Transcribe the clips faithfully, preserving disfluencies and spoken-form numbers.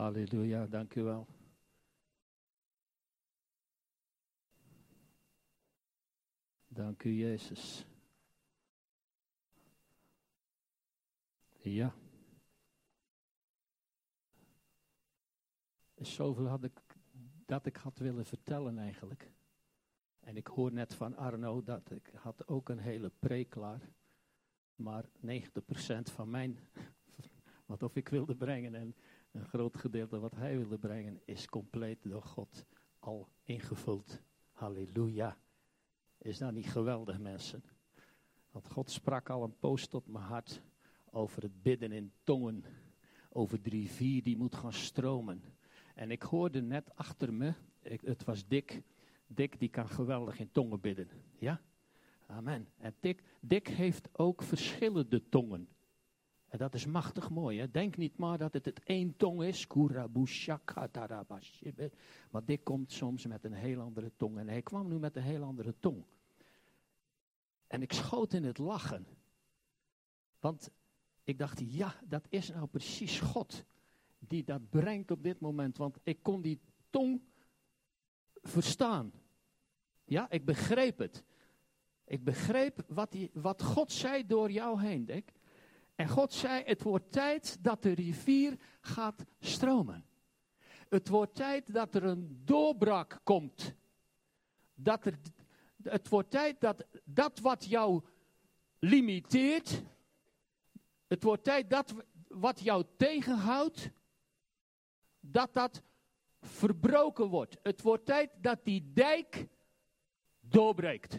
Halleluja, dank u wel. Dank u, Jezus. Ja. Zoveel had ik, dat ik had willen vertellen eigenlijk. En ik hoor net van Arno dat ik had ook een hele preek klaar. Maar negentig procent van mijn, wat of ik wilde brengen en een groot gedeelte wat hij wilde brengen, is compleet door God al ingevuld. Halleluja. Is dat niet geweldig, mensen? Want God sprak al een poos tot mijn hart over het bidden in tongen. Over de rivier die moet gaan stromen. En ik hoorde net achter me, ik, het was Dick. Dick die kan geweldig in tongen bidden. Ja? Amen. En Dick, Dick heeft ook verschillende tongen. En dat is machtig mooi. Hè? Denk niet maar dat het het één tong is. Maar Dick komt soms met een heel andere tong. En hij kwam nu met een heel andere tong. En ik schoot in het lachen. Want ik dacht, ja, dat is nou precies God. Die dat brengt op dit moment. Want ik kon die tong verstaan. Ja, ik begreep het. Ik begreep wat, die, wat God zei door jou heen, Dick. En God zei, het wordt tijd dat de rivier gaat stromen. Het wordt tijd dat er een doorbraak komt. Dat er, het wordt tijd dat dat wat jou limiteert, het wordt tijd dat wat jou tegenhoudt, dat dat verbroken wordt. Het wordt tijd dat die dijk doorbreekt.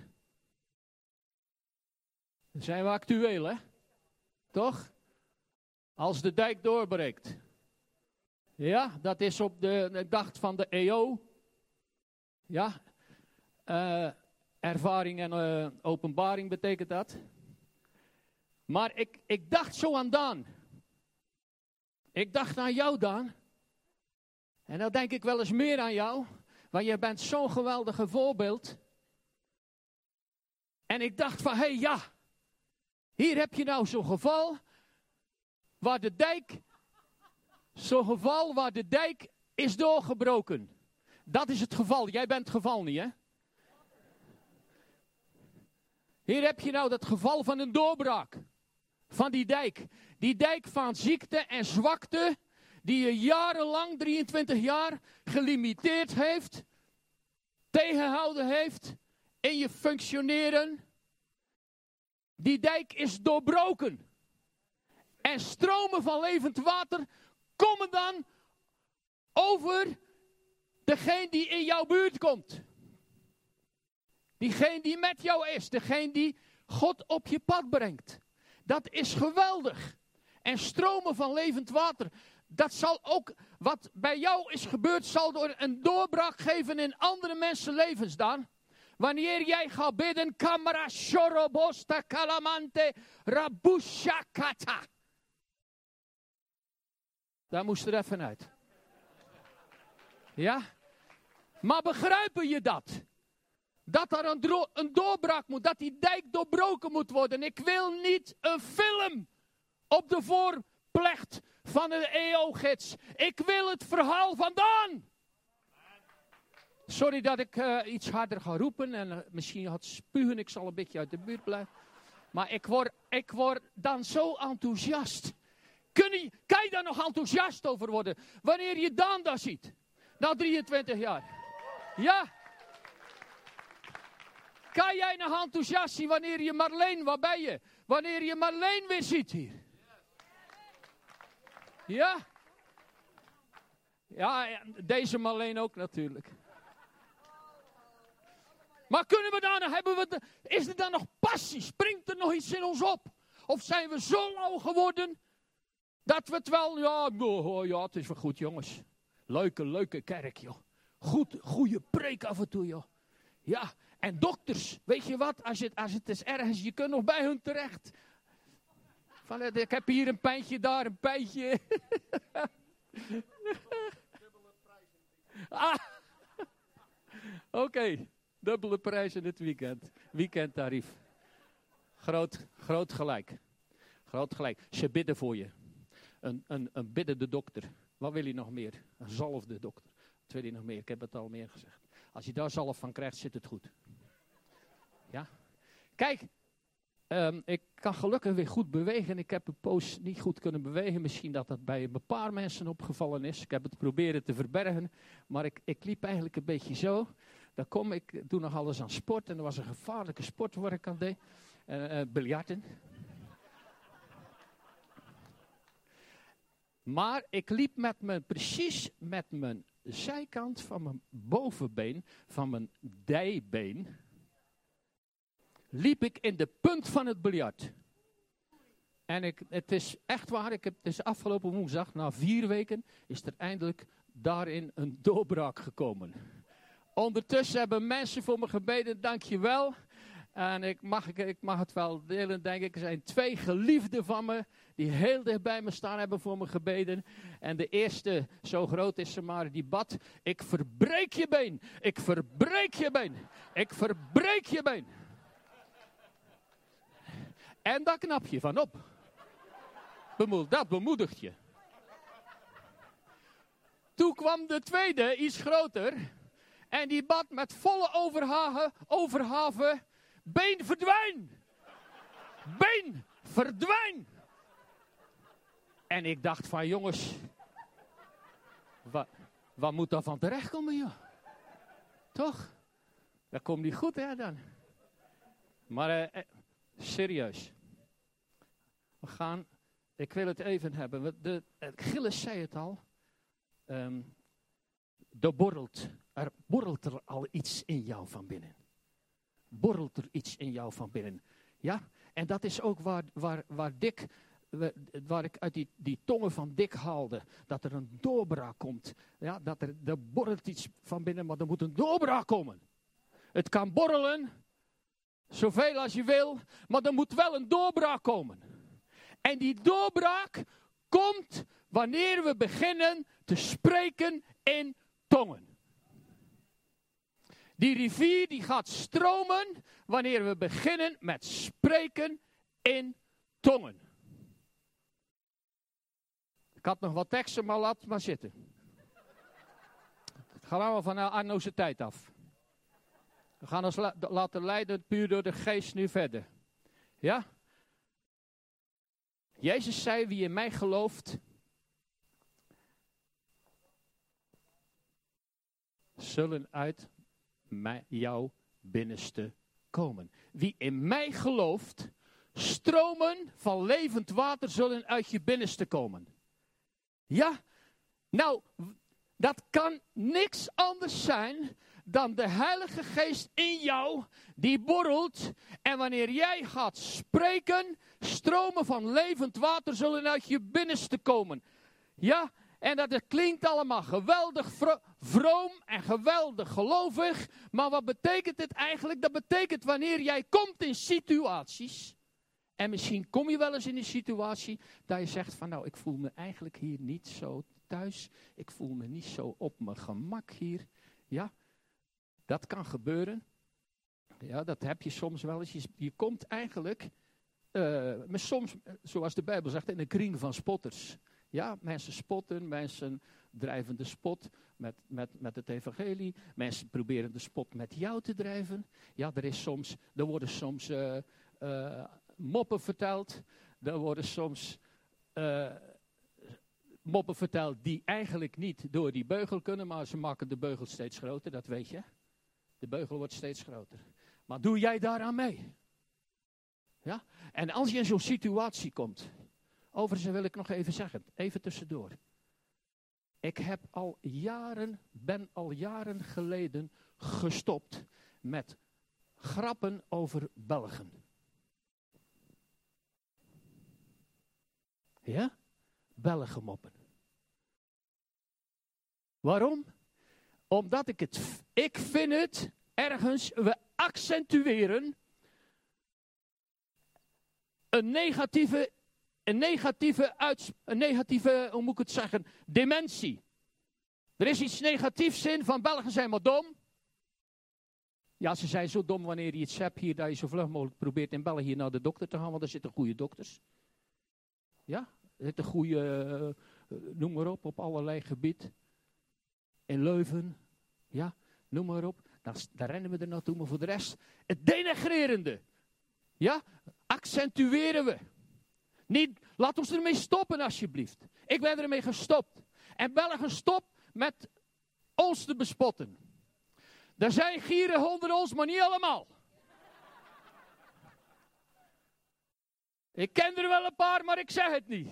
Dan zijn we actueel, hè? Toch? Als de dijk doorbreekt. Ja, dat is op de dag van de E O. Ja. Uh, ervaring en uh, openbaring betekent dat. Maar ik, ik dacht zo aan Daan. Ik dacht aan jou, Daan. En dan denk ik wel eens meer aan jou. Want je bent zo'n geweldige voorbeeld. En ik dacht van, hé hey, ja. Hier heb je nou zo'n geval. Waar de dijk. Zo'n geval waar de dijk is doorgebroken. Dat is het geval. Jij bent het geval niet, hè? Hier heb je nou dat geval van een doorbraak. Van die dijk. Die dijk van ziekte en zwakte. Die je jarenlang, drieëntwintig jaar, gelimiteerd heeft. Tegengehouden heeft. In je functioneren. Die dijk is doorbroken. En stromen van levend water komen dan over degene die in jouw buurt komt. Diegene die met jou is. Degene die God op je pad brengt. Dat is geweldig. En stromen van levend water. Dat zal ook, wat bij jou is gebeurd, zal door een doorbraak geven in andere mensen levens dan. Wanneer jij gaat bidden, kamara shorobosta kalamante rabushakata. Daar moest er even uit. Ja? Maar begrijpen je dat? Dat er een, dro- een doorbraak moet, dat die dijk doorbroken moet worden. Ik wil niet een film op de voorplecht van een E O-gids. Ik wil het verhaal vandaan. Sorry dat ik uh, iets harder ga roepen en uh, misschien had spugen, ik zal een beetje uit de buurt blijven. Maar ik word, ik word dan zo enthousiast. Kun je, kan je daar nog enthousiast over worden? Wanneer je Daan daar ziet. Na drieëntwintig jaar. Ja. Kan jij nog enthousiast zien wanneer je Marleen, waar ben je? Wanneer je Marleen weer ziet hier. Ja. Ja, deze Marleen ook natuurlijk. Maar kunnen we dan, hebben we de, is er dan nog passie? Springt er nog iets in ons op? Of zijn we zo lauw geworden, dat we het wel, ja, oh, ja, het is wel goed jongens. Leuke, leuke kerk joh. Goed, goede preek af en toe joh. Ja, en dokters, weet je wat, als het, als het is ergens, je kunt nog bij hun terecht. Van, ik heb hier een pijntje, daar een pijntje. ah. Oké. Okay. Dubbele prijs in het weekend. Weekendtarief. Groot, groot gelijk. Groot gelijk. Ze bidden voor je. Een, een, een biddende dokter. Wat wil je nog meer? Een zalfde dokter. Wat wil je nog meer? Ik heb het al meer gezegd. Als je daar zalf van krijgt, zit het goed. Ja? Kijk, um, ik kan gelukkig weer goed bewegen. Ik heb een poos niet goed kunnen bewegen. Misschien dat dat bij een paar mensen opgevallen is. Ik heb het proberen te verbergen. Maar ik, ik liep eigenlijk een beetje zo. Dan kom ik, doe nog alles aan sport. En er was een gevaarlijke sport waar ik aan deed. Uh, uh, biljarten. Maar ik liep met mijn, precies met mijn zijkant van mijn bovenbeen, van mijn dijbeen, liep ik in de punt van het biljart. En ik, het is echt waar, ik heb, het is afgelopen woensdag, na vier weken, is er eindelijk daarin een doorbraak gekomen. Ondertussen hebben mensen voor me gebeden, dankjewel. En ik mag, ik, ik mag het wel delen, denk ik. Er zijn twee geliefden van me, die heel dicht bij me staan, hebben voor me gebeden. En de eerste, zo groot is ze maar, die bad. Ik verbreek je been, ik verbreek je been, ik verbreek je been. En daar knap je van op. Bemoed, dat bemoedigt je. Toen kwam de tweede, iets groter. En die bad met volle overhaven, overhaven. Been verdwijn. Been verdwijn. En ik dacht van jongens. Wat, wat moet daar van terechtkomen joh? Toch? Dat komt niet goed hè dan. Maar eh, serieus. We gaan, ik wil het even hebben. De, de, Gilles zei het al. Um, er borrelt, er borrelt er al iets in jou van binnen. Borrelt er iets in jou van binnen. Ja, en dat is ook waar, waar, waar Dick, waar ik uit die, die tongen van Dick haalde. Dat er een doorbraak komt. Ja, dat er, er borrelt iets van binnen, maar er moet een doorbraak komen. Het kan borrelen, zoveel als je wil, maar er moet wel een doorbraak komen. En die doorbraak komt wanneer we beginnen te spreken in tongen. Die rivier die gaat stromen wanneer we beginnen met spreken in tongen. Ik had nog wat teksten, maar laat maar zitten. Het gaat allemaal van Arno's tijd af. We gaan ons la- laten leiden puur door de geest nu verder. Ja? Jezus zei, wie in mij gelooft, zullen uit mij, jouw binnenste komen. Wie in mij gelooft, stromen van levend water zullen uit je binnenste komen. Ja, nou, dat kan niks anders zijn dan de Heilige Geest in jou, die borrelt. En wanneer jij gaat spreken, stromen van levend water zullen uit je binnenste komen. Ja, en dat het klinkt allemaal geweldig vro- vroom en geweldig gelovig. Maar wat betekent het eigenlijk? Dat betekent wanneer jij komt in situaties. En misschien kom je wel eens in een situatie dat je zegt van nou, ik voel me eigenlijk hier niet zo thuis. Ik voel me niet zo op mijn gemak hier. Ja, dat kan gebeuren. Ja, dat heb je soms wel eens. Je, je komt eigenlijk, uh, maar soms, zoals de Bijbel zegt, in een kring van spotters. Ja, mensen spotten, mensen drijven de spot met, met, met het evangelie. Mensen proberen de spot met jou te drijven. Ja, er, is soms, er worden soms uh, uh, moppen verteld. Er worden soms uh, moppen verteld die eigenlijk niet door die beugel kunnen. Maar ze maken de beugel steeds groter, dat weet je. De beugel wordt steeds groter. Maar doe jij daaraan mee? Ja? En als je in zo'n situatie komt. Overigens wil ik nog even zeggen, even tussendoor. Ik heb al jaren, ben al jaren geleden gestopt met grappen over Belgen. Ja? Belgenmoppen. Waarom? Omdat ik het, ik vind het ergens, we accentueren een negatieve Een negatieve, uits, een negatieve, hoe moet ik het zeggen, dimensie. Er is iets negatiefs in, van Belgen zijn maar dom. Ja, ze zijn zo dom wanneer je iets hebt hier, dat je zo vlug mogelijk probeert in België naar de dokter te gaan, want er zitten goede dokters. Ja, er zitten goede noem maar op, op allerlei gebied. In Leuven, ja, noem maar op. Dan, daar rennen we er naartoe, maar voor de rest, het denigrerende. Ja, accentueren we. Niet, laat ons ermee stoppen alsjeblieft. Ik ben ermee gestopt. En wel gestopt met ons te bespotten. Er zijn gieren onder ons, maar niet allemaal. Ik ken er wel een paar, maar ik zeg het niet.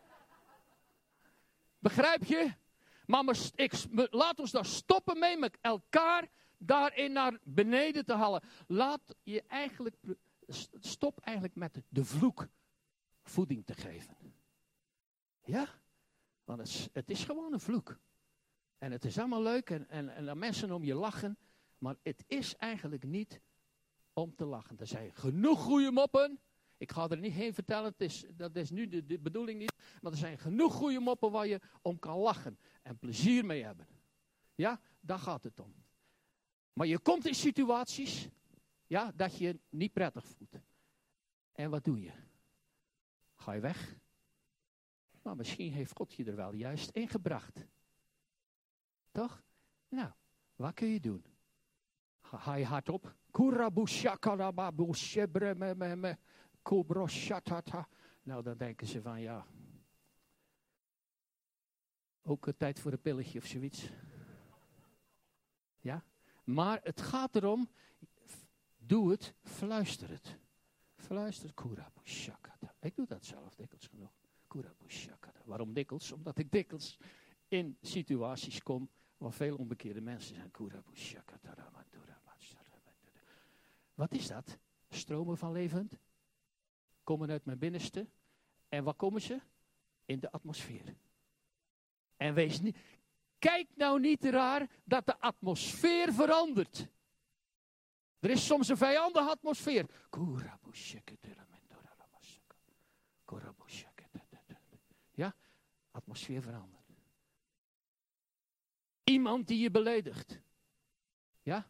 Begrijp je? Maar me, ik, me, laat ons daar stoppen mee met elkaar daarin naar beneden te halen. Laat je eigenlijk, stop eigenlijk met de vloek voeding te geven. Ja? Want het is, het is gewoon een vloek. En het is allemaal leuk en, en, en dat mensen om je lachen. Maar het is eigenlijk niet om te lachen. Er zijn genoeg goede moppen. Ik ga er niet heen vertellen, het is, dat is nu de, de bedoeling niet. Maar er zijn genoeg goede moppen waar je om kan lachen. En plezier mee hebben. Ja, daar gaat het om. Maar je komt in situaties, ja, dat je je niet prettig voelt. En wat doe je? Ga je weg? Maar misschien heeft God je er wel juist ingebracht. Toch? Nou, wat kun je doen? Ga, ga je hardop? Nou, dan denken ze van ja. Ook een tijd voor een pilletje of zoiets. Ja? Maar het gaat erom, doe het, fluister het. Fluister, kurabushakata. Ik doe dat zelf dikwijls genoeg. Kurabushakata. Waarom dikwijls? Omdat ik dikwijls in situaties kom waar veel onbekeerde mensen zijn. Kurabushakata. Wat is dat? Stromen van levend. Komen uit mijn binnenste. En waar komen ze? In de atmosfeer. En wees niet... Kijk nou niet raar dat de atmosfeer verandert. Er is soms een vijandige atmosfeer. Ja, atmosfeer verandert. Iemand die je beledigt. Ja.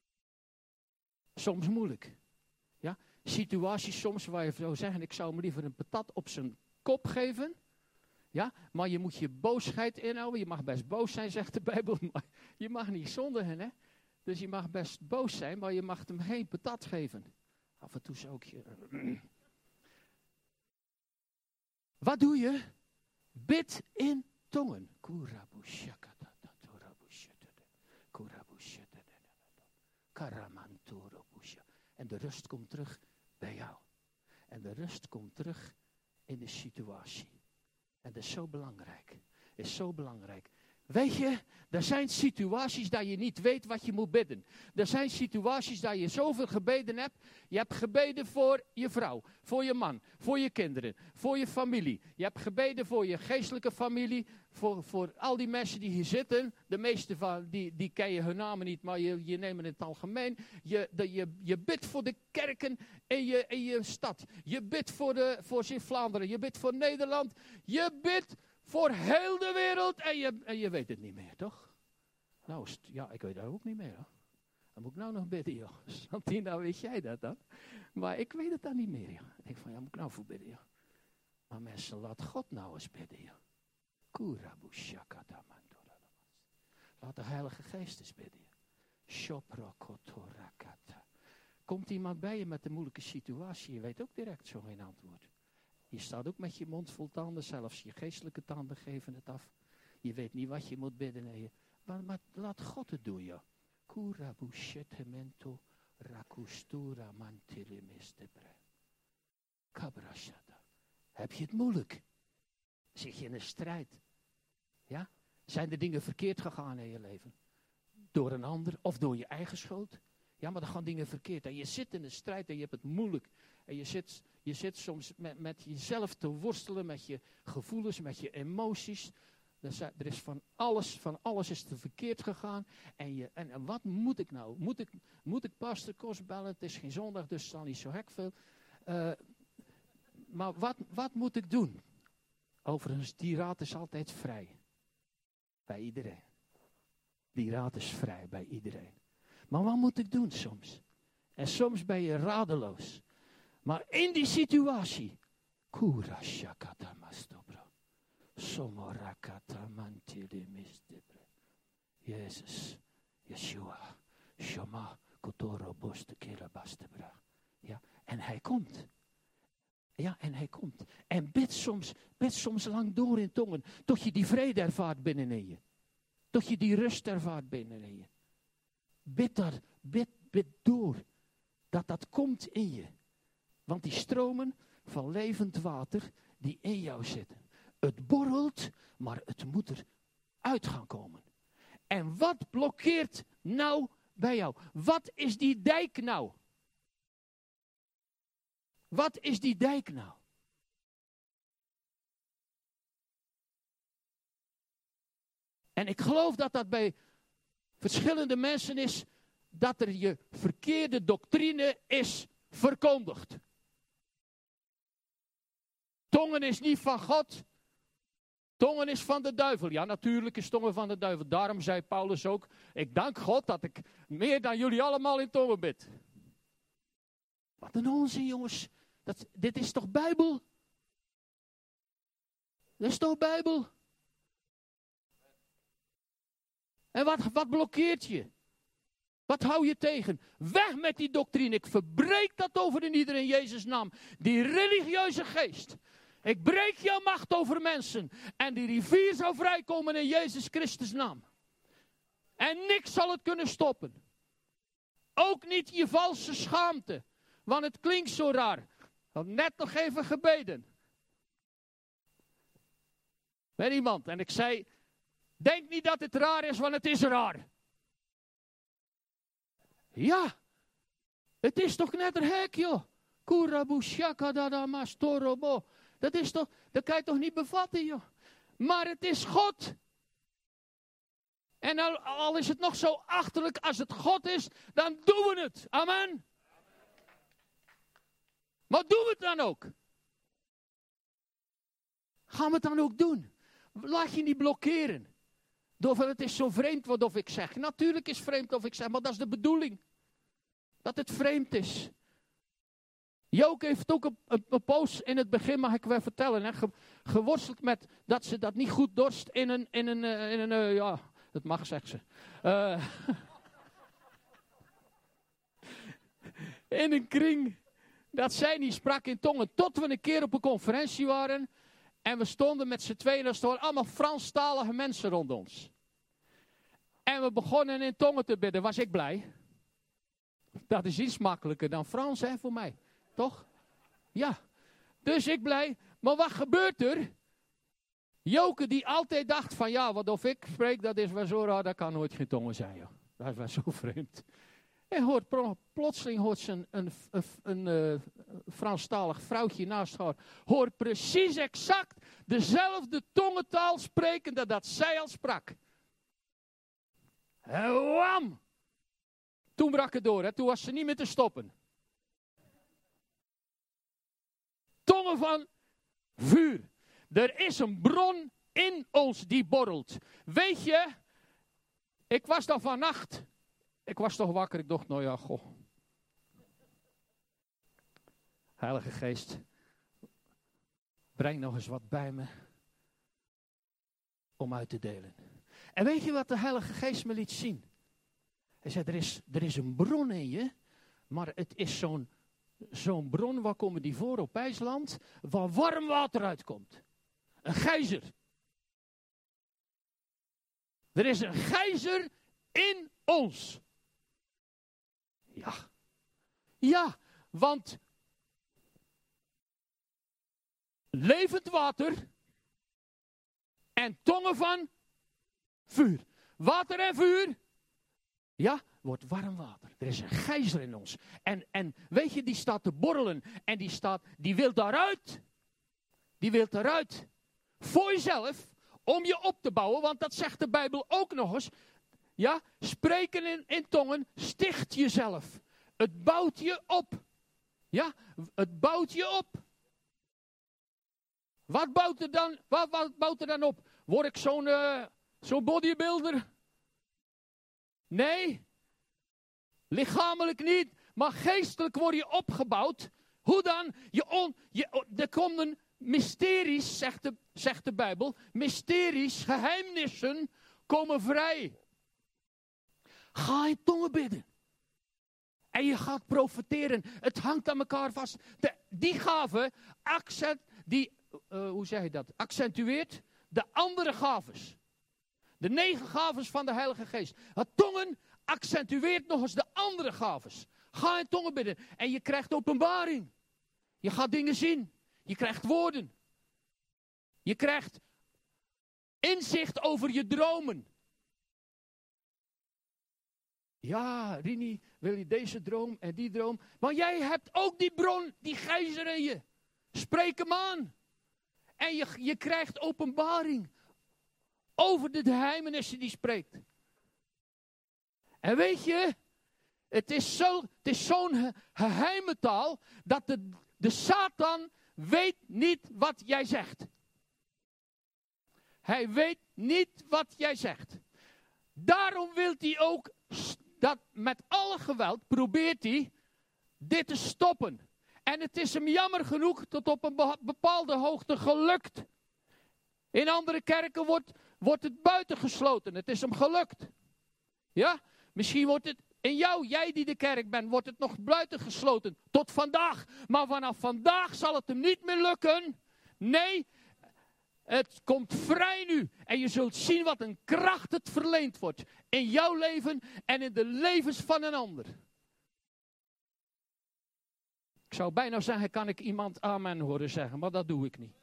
Soms moeilijk. Ja. Situaties soms waar je zou zeggen, ik zou hem liever een patat op zijn kop geven. Ja, maar je moet je boosheid inhouden. Je mag best boos zijn, zegt de Bijbel. Maar je mag niet zondigen, hè. Dus je mag best boos zijn, maar je mag hem geen patat geven. Af en toe zou ik je... Wat doe je? Bid in tongen. En de rust komt terug bij jou. En de rust komt terug in de situatie. En dat is zo belangrijk. Is zo belangrijk. Weet je, er zijn situaties dat je niet weet wat je moet bidden. Er zijn situaties dat je zoveel gebeden hebt. Je hebt gebeden voor je vrouw, voor je man, voor je kinderen, voor je familie. Je hebt gebeden voor je geestelijke familie, voor, voor al die mensen die hier zitten. De meeste van die, die ken je hun namen niet, maar je, je neemt het in het algemeen. Je, de, je, je bidt voor de kerken in je, in je stad. Je bidt voor, de, voor Zeeuws-Vlaanderen. Je bidt voor Nederland. Je bidt voor heel de wereld en je, en je weet het niet meer, toch? Nou, ja, ik weet dat ook niet meer, hoor. Dan moet ik nou nog bidden, joh. Santina, weet jij dat dan? Maar ik weet het dan niet meer, joh. Ik denk van, ja, moet ik nou voor bidden, joh. Maar mensen, laat God nou eens bidden, joh. Laat de Heilige Geest eens bidden, joh. Komt iemand bij je met een moeilijke situatie, je weet ook direct zo geen antwoord. Je staat ook met je mond vol tanden, zelfs je geestelijke tanden geven het af. Je weet niet wat je moet bidden. Nee. Maar, maar laat God het doen, joh. Kurabushetemento rakustura mantilimestebre. Kabrashada. Heb je het moeilijk? Zit je in een strijd? Ja? Zijn er dingen verkeerd gegaan in je leven? Door een ander of door je eigen schuld? Ja, maar dan gaan dingen verkeerd. En je zit in een strijd en je hebt het moeilijk. En je zit, je zit soms met, met jezelf te worstelen, met je gevoelens, met je emoties. Er, er is van alles, van alles is er verkeerd gegaan. En, je, en, en wat moet ik nou? Moet ik, moet ik pastor Kos bellen? Het is geen zondag, dus het zal niet zo hek veel. Uh, maar wat, wat moet ik doen? Overigens, die raad is altijd vrij. Bij iedereen. Die raad is vrij bij iedereen. Maar wat moet ik doen soms? En soms ben je radeloos. Maar in die situatie. Jezus, Yeshua, Shama, Kotoro, Boste, Kera, Bastebra. Ja, en hij komt. Ja, en hij komt. En bid soms, bid soms lang door in tongen, tot je die vrede ervaart binnenin je. Tot je die rust ervaart binnenin je. Bid daar, bid, bid door. Dat dat komt in je. Want die stromen van levend water die in jou zitten. Het borrelt, maar het moet eruit gaan komen. En wat blokkeert nou bij jou? Wat is die dijk nou? Wat is die dijk nou? En ik geloof dat dat bij verschillende mensen is, dat er je verkeerde doctrine is verkondigd. Tongen is niet van God. Tongen is van de duivel. Ja, natuurlijk is tongen van de duivel. Daarom zei Paulus ook, ik dank God dat ik meer dan jullie allemaal in tongen bid. Wat een onzin, jongens. Dat, dit is toch Bijbel? Dit is toch Bijbel? En wat, wat blokkeert je? Wat hou je tegen? Weg met die doctrine. Ik verbreek dat over in ieder in Jezus' naam. Die religieuze geest. Ik breek jouw macht over mensen. En die rivier zou vrijkomen in Jezus Christus' naam. En niks zal het kunnen stoppen. Ook niet je valse schaamte. Want het klinkt zo raar. Ik had net nog even gebeden. Met iemand. En ik zei, denk niet dat het raar is, want het is raar. Ja. Het is toch net een hek, joh. Kurabushaka dadamastorobo. Dat is toch, dat kan je toch niet bevatten, joh. Maar het is God. En al, al is het nog zo achterlijk, als het God is, dan doen we het. Amen. Maar doen we het dan ook? Gaan we het dan ook doen? Laat je niet blokkeren. Door het is zo vreemd wat of ik zeg. Natuurlijk is het vreemd of ik zeg, maar dat is de bedoeling. Dat het vreemd is. Joke heeft ook een, een, een poos in het begin, mag ik wel vertellen, hè, ge, geworsteld met dat ze dat niet goed dorst in een, in een, uh, in een uh, ja, dat mag, zegt ze. Uh, in een kring, dat zij niet sprak in tongen, tot we een keer op een conferentie waren en we stonden met z'n tweeën, er stonden allemaal Franstalige mensen rond ons. En we begonnen in tongen te bidden, was ik blij. Dat is iets makkelijker dan Frans, hè, voor mij. Toch? Ja. Dus ik blij. Maar wat gebeurt er? Joke die altijd dacht van ja, wat of ik spreek, dat is wel zo raar, dat kan nooit geen tongen zijn. Joh. Dat is wel zo vreemd. En hoort, plotseling hoort ze een, een, een, een uh, Franstalig vrouwtje naast haar. Hoort precies exact dezelfde tongentaal spreken dat, dat zij al sprak. En wam! Toen brak het door, hè? Toen was ze niet meer te stoppen. Tongen van vuur. Er is een bron in ons die borrelt. Weet je, ik was dan vannacht, ik was toch wakker, ik dacht, nou ja, goh. Heilige Geest, breng nog eens wat bij me om uit te delen. En weet je wat de Heilige Geest me liet zien? Hij zei, er is, er is een bron in je, maar het is zo'n zo'n bron, waar komen die voor op IJsland, waar warm water uitkomt. Een gijzer. Er is een gijzer in ons. Ja. Ja, want levend water en tongen van vuur. Water en vuur. Ja, wordt warm water. Er is een gijzer in ons. En, en weet je, die staat te borrelen. En die staat, die wil daaruit. Die wil eruit. Voor jezelf. Om je op te bouwen. Want dat zegt de Bijbel ook nog eens. Ja, spreken in, in tongen sticht jezelf. Het bouwt je op. Ja, het bouwt je op. Wat bouwt er dan, wat, wat bouwt er dan op? Word ik zo'n uh, zo'n bodybuilder? Nee, lichamelijk niet, maar geestelijk word je opgebouwd. Hoe dan? Je on, je, er komt een, mysteries, zegt de, zegt de Bijbel, mysteries, geheimnissen komen vrij. Ga in tongen bidden. En je gaat profiteren. Het hangt aan elkaar vast. De, die gave, accent, die, uh, hoe zeg je dat? Accentueert de andere gaves. De negen gaves van de Heilige Geest. Het tongen accentueert nog eens de andere gaves. Ga in tongen bidden. En je krijgt openbaring. Je gaat dingen zien. Je krijgt woorden. Je krijgt inzicht over je dromen. Ja, Rini, wil je deze droom en die droom? Maar jij hebt ook die bron, die gijzer in je. Spreek hem aan. En je, je krijgt openbaring over de geheimenissen die spreekt. En weet je, het is, zo, het is zo'n geheime taal, dat de, de Satan weet niet wat jij zegt. Hij weet niet wat jij zegt. Daarom wil hij ook, dat met alle geweld probeert hij dit te stoppen. En het is hem jammer genoeg tot op een bepaalde hoogte gelukt. In andere kerken wordt, wordt het buitengesloten. Het is hem gelukt. Ja, misschien wordt het in jou, jij die de kerk bent, wordt het nog buitengesloten. Tot vandaag. Maar vanaf vandaag zal het hem niet meer lukken. Nee, het komt vrij nu. En je zult zien wat een kracht het verleend wordt. In jouw leven en in de levens van een ander. Ik zou bijna zeggen, kan ik iemand amen horen zeggen, maar dat doe ik niet.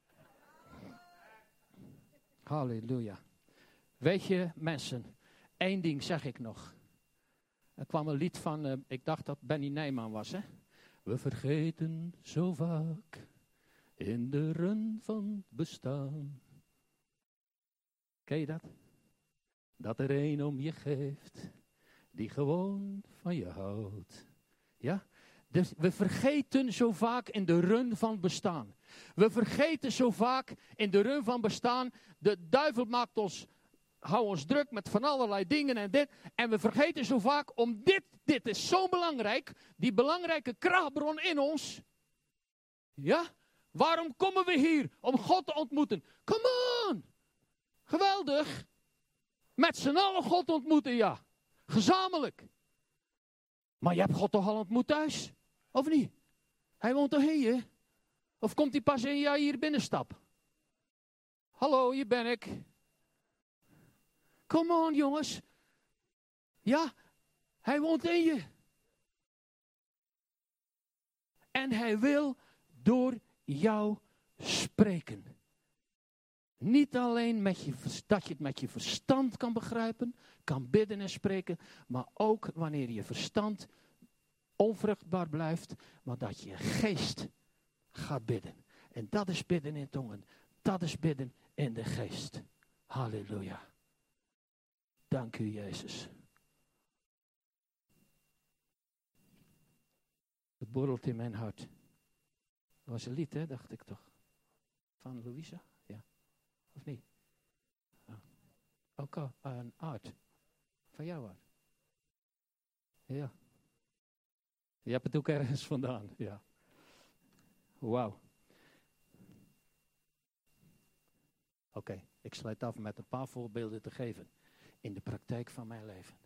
Halleluja. Weet je, mensen, één ding zeg ik nog. Er kwam een lied van, uh, ik dacht dat Benny Nijman was, hè. We vergeten zo vaak in de run van bestaan. Ken je dat? Dat er een om je geeft, die gewoon van je houdt. Ja? Dus we vergeten zo vaak in de run van bestaan. We vergeten zo vaak in de run van bestaan. De duivel maakt ons, hou ons druk met van allerlei dingen en dit. En we vergeten zo vaak om dit, dit is zo belangrijk. Die belangrijke krachtbron in ons. Ja? Waarom komen we hier? Om God te ontmoeten. Come on! Geweldig! Met z'n allen God ontmoeten, ja. Gezamenlijk. Maar je hebt God toch al ontmoet thuis? Of niet? Hij woont toch hier? Of komt hij pas een jaar hier binnenstap? Hallo, hier ben ik. Come on, jongens. Ja, hij woont in je. En hij wil door jou spreken. Niet alleen met je, dat je het met je verstand kan begrijpen, kan bidden en spreken, maar ook wanneer je verstand onvruchtbaar blijft, maar dat je geest gaat bidden. En dat is bidden in tongen. Dat is bidden in de geest. Halleluja. Dank u, Jezus. Het borrelt in mijn hart. Dat was een lied, hè, dacht ik toch? Van Louisa? Ja. Of niet? Oh. Ook al een Art. Van jou, Art. Ja. Je hebt het ook ergens vandaan, ja. Wauw. Oké, okay, ik sluit af met een paar voorbeelden te geven. In de praktijk van mijn leven.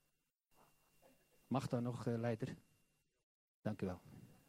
Mag dat nog, uh, leider? Dank u wel.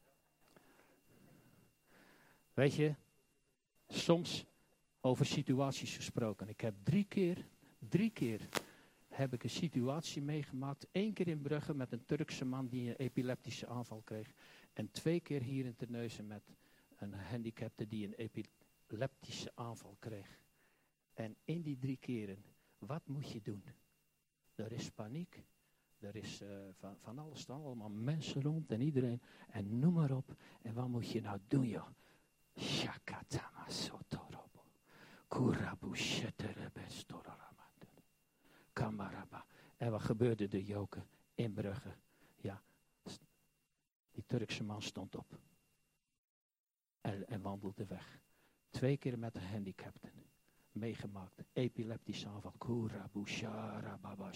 Weet je, soms over situaties gesproken. Ik heb drie keer, drie keer heb ik een situatie meegemaakt. Eén keer in Brugge met een Turkse man die een epileptische aanval kreeg. En twee keer hier in Terneuzen met een gehandicapte die een epileptische aanval kreeg. En in die drie keren, wat moet je doen? Er is paniek. Er is uh, van, van alles staan, allemaal mensen rond en iedereen. En noem maar op. En wat moet je nou doen, joh? Shakatama sotorobo. Kurabu sheterebe storaramadu. Kamaraba. En wat gebeurde er, Joke? In Brugge. Ja. Die Turkse man stond op. En, en wandelde weg. Twee keer met een gehandicapte. Meegemaakt. Epileptische aanval. Kurabu sharababa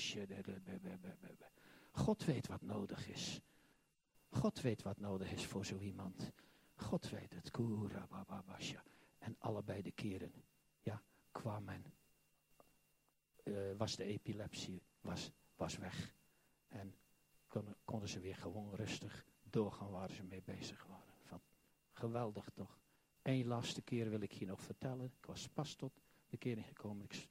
sheterebe. God weet wat nodig is. God weet wat nodig is voor zo iemand. God weet het. Koerabababasha. En allebei de keren, ja, kwam en uh, was de epilepsie, was, was weg. En kon, konden ze weer gewoon rustig doorgaan waar ze mee bezig waren. Van, geweldig toch. Eén laatste keer wil ik je nog vertellen. Ik was pas tot de kering gekomen. Ik,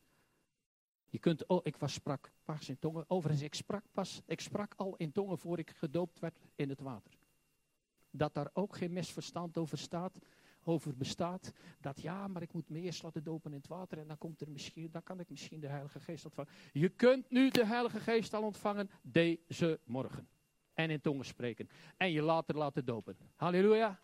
je kunt, oh, ik was sprak pas in tongen. Overigens, ik sprak pas, ik sprak al in tongen voor ik gedoopt werd in het water. Dat daar ook geen misverstand over staat, over bestaat. Dat ja, maar ik moet me eerst laten dopen in het water en dan komt er misschien, dan kan ik misschien de Heilige Geest ontvangen. Je kunt nu de Heilige Geest al ontvangen deze morgen. En in tongen spreken. En je later laten dopen. Halleluja.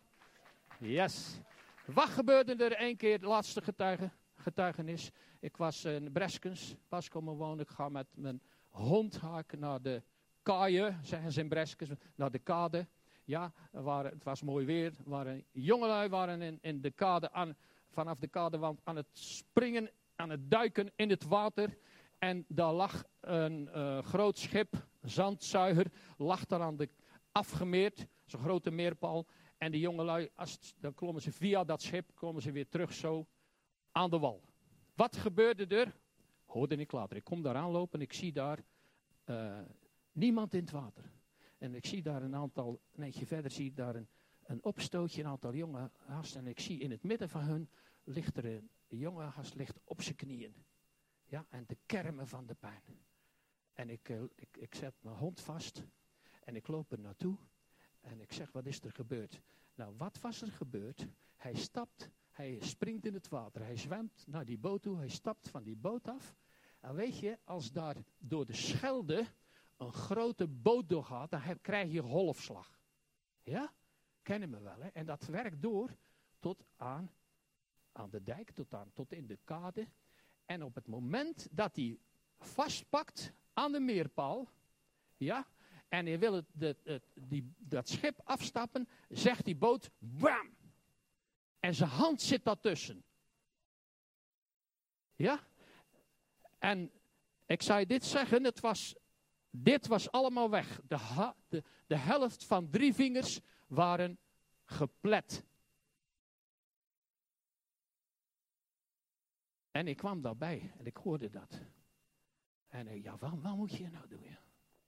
Yes. Wat gebeurde er één keer, de laatste getuige, getuigenis. Ik was in Breskens, pas komen wonen. Ik ga met mijn hond haak naar de kaaie, zeggen ze in Breskens, naar de kade. Ja, waren, het was mooi weer. Waren, jongelui waren in, in de kade aan, vanaf de kadewand aan het springen, aan het duiken in het water. En daar lag een uh, groot schip, zandzuiger, lag daar aan de afgemeerd, zo'n grote meerpaal. En de jongelui, als, dan klommen ze via dat schip, klommen ze weer terug zo aan de wal. Wat gebeurde er? Hoorde ik later. Ik kom daar aanlopen en ik zie daar uh, niemand in het water. En ik zie daar een aantal, een eentje verder zie ik daar een, een opstootje, een aantal jonge gasten. En ik zie in het midden van hun ligt er een, een jonge gast ligt op zijn knieën. Ja, en te kermen van de pijn. En ik, uh, ik, ik zet mijn hond vast en ik loop er naartoe. En ik zeg, wat is er gebeurd? Nou, wat was er gebeurd? Hij stapt, hij springt in het water. Hij zwemt naar die boot toe, hij stapt van die boot af. En weet je, als daar door de Schelde een grote boot doorgaat, dan heb, krijg je golfslag. Ja? Kennen we wel, hè? En dat werkt door tot aan, aan de dijk, tot, aan, tot in de kade. En op het moment dat hij vastpakt aan de meerpaal, ja, en hij wil het, de, het, die, dat schip afstappen, zegt die boot, bam! En zijn hand zit daartussen. Ja? En ik zou je dit zeggen, het was, dit was allemaal weg. De, ha, de, de helft van drie vingers waren geplet. En ik kwam daarbij en ik hoorde dat. En ik, ja, wat, wat moet je nou doen? Ja?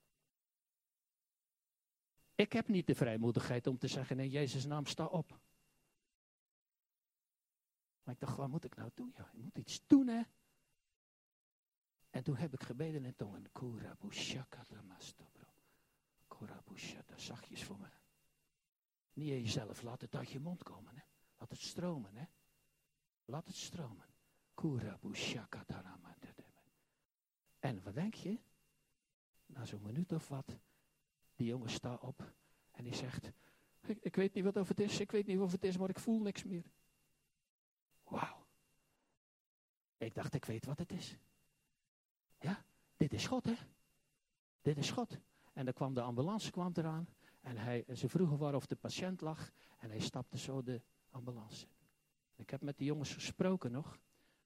Ik heb niet de vrijmoedigheid om te zeggen, in Jezus' naam, sta op. Maar ik dacht, wat moet ik nou doen? Ja, je moet iets doen, hè. En toen heb ik gebeden in tongen. Korabushaka, zachtjes voor me. Niet in jezelf, laat het uit je mond komen, hè. Laat het stromen, hè. Laat het stromen. En wat denk je? Na zo'n minuut of wat, die jongen staat op en die zegt, ik, ik weet niet wat of het is, ik weet niet of het is, maar ik voel niks meer. Wauw. Ik dacht, ik weet wat het is. Ja, dit is God, hè. Dit is God. En dan kwam de ambulance kwam eraan en hij, ze vroegen waar of de patiënt lag en hij stapte zo de ambulance in. Ik heb met die jongens gesproken nog.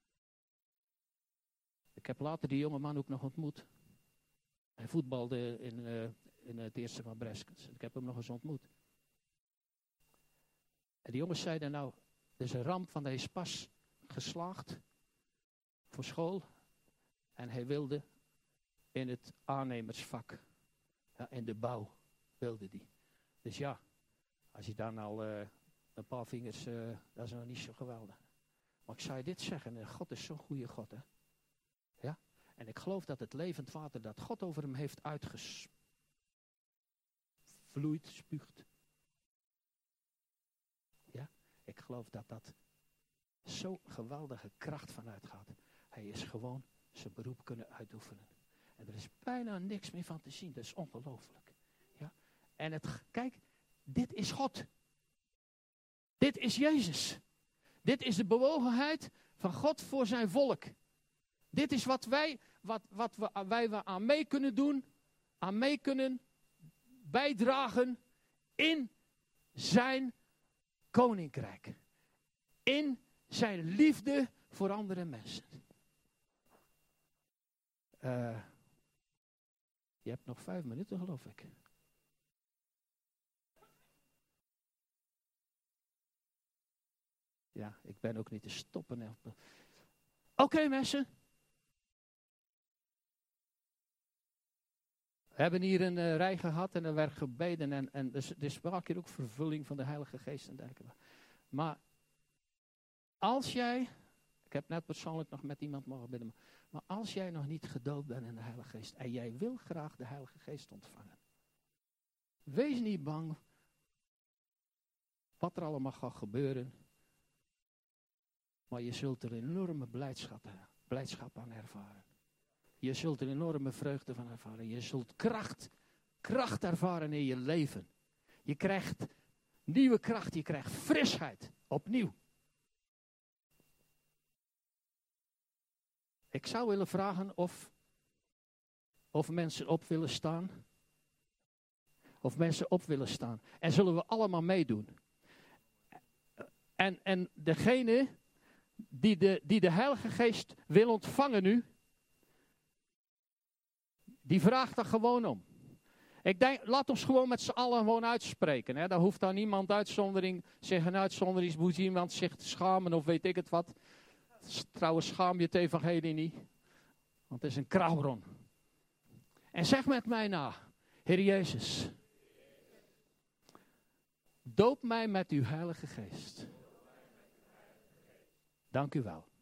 Ik heb later die jonge man ook nog ontmoet. Hij voetbalde in, uh, in het eerste van Breskens. Ik heb hem nog eens ontmoet. En die jongens zeiden nou, er is een ramp van hij is pas geslaagd voor school. En hij wilde in het aannemersvak, ja, in de bouw wilde die. Dus ja, als je dan al uh, een paar vingers, uh, dat is nog niet zo geweldig. Maar ik zou je dit zeggen, God is zo'n goede God, hè. Ja? En ik geloof dat het levend water dat God over hem heeft uitgevloeid, spuugt. Ja? Ik geloof dat dat zo'n geweldige kracht vanuit gaat. Hij is gewoon zijn beroep kunnen uitoefenen. En er is bijna niks meer van te zien. Dat is ongelooflijk. Ja? En het, kijk, dit is God. Dit is Jezus. Dit is de bewogenheid van God voor zijn volk. Dit is wat wij, wat, wat we, wij aan mee kunnen doen, aan mee kunnen bijdragen in zijn koninkrijk. In zijn liefde voor andere mensen. Uh, je hebt nog vijf minuten, geloof ik. Ja, ik ben ook niet te stoppen. Oké okay, mensen. We hebben hier een uh, rij gehad en er werd gebeden. En, en dus, er is wel keer ook vervulling van de Heilige Geest en dergelijke. Maar als jij, ik heb net persoonlijk nog met iemand mogen bidden. Maar als jij nog niet gedoopt bent in de Heilige Geest. En jij wil graag de Heilige Geest ontvangen. Wees niet bang. Wat er allemaal gaat gebeuren. Maar je zult er enorme blijdschap, blijdschap aan ervaren. Je zult er enorme vreugde van ervaren. Je zult kracht, kracht ervaren in je leven. Je krijgt nieuwe kracht, je krijgt frisheid, opnieuw. Ik zou willen vragen of, of mensen op willen staan. Of mensen op willen staan. En zullen we allemaal meedoen. En, en degene die de, die de Heilige Geest wil ontvangen nu. Die vraagt daar gewoon om. Ik denk, laat ons gewoon met z'n allen gewoon uitspreken. Hè. Daar hoeft dan niemand uitzondering, zich een uitzondering, moet iemand zich te schamen of weet ik het wat. Trouwens schaam je het evangelie niet. Want het is een kraalbron. En zeg met mij na. Heer Jezus. Doop mij met uw Heilige Geest. Dank u wel.